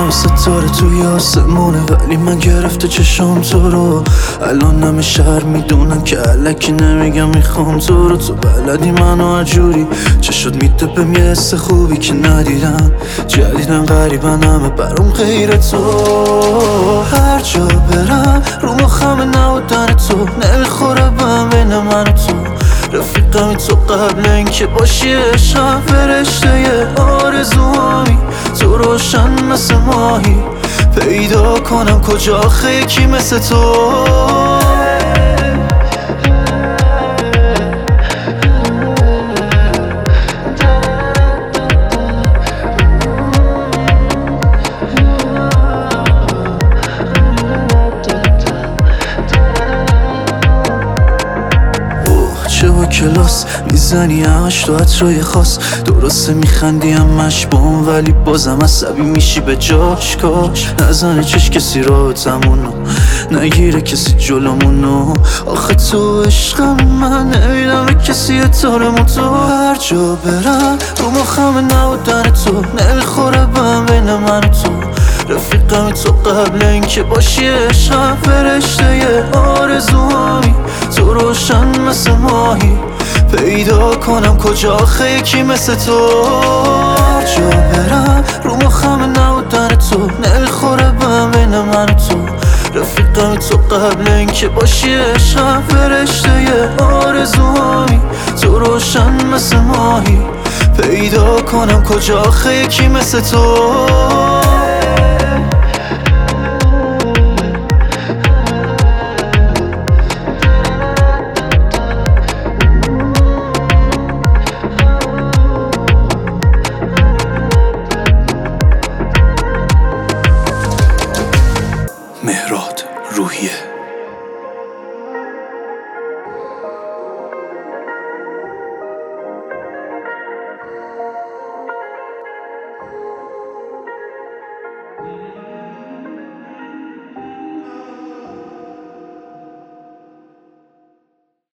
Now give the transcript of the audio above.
همه ستاره توی آسمونه، ولی من گرفته چشم تو رو. الان همه شهر میدونن که الکی نمیگم میخوام تو رو. تو بلدی منو هرجوری چشات میتپم، یه حس خوبی که ندیدم. جدیدن غریبن همه برام غیر تو. هر جا برم رو مخم نبودن تو، نمیخوره بهم بین من و تو. رفیقمی تو قبل اینکه باشی عشقم، فرشته یه آرزوهایی. تو روشن مثل ماهی، پیدا کنم کجا آخه یکی مثل تو. چه با کلاس میزنی همش تو عطرای خاص. درسته میخندی همش با اون، ولی بازم عصبی میشی به جاش. کاش نزنه چش کسی راحتمونو، نگیره کسی جلومونو. آخه تو عشقم، من نمیدم به کسی احترامو. تو هر جا برم رو مخم نبودن تو، نمیخوره بهم بین من و تو. رفیقمی تو قبل اینکه باشی عشقم، فرشته یه آرزوهایی. تو روشن مثل ماهی، پیدا کنم کجا آخه یکی مثل تو. هر جا برم رو مخم نبودن تو، نمیخوره بهم بین من و تو. رفیقمی تو قبل اینکه باشی عشقم، فرشته یه آرزوهایی. تو روشن مثل ماهی، پیدا کنم کجا آخه یکی مثل تو.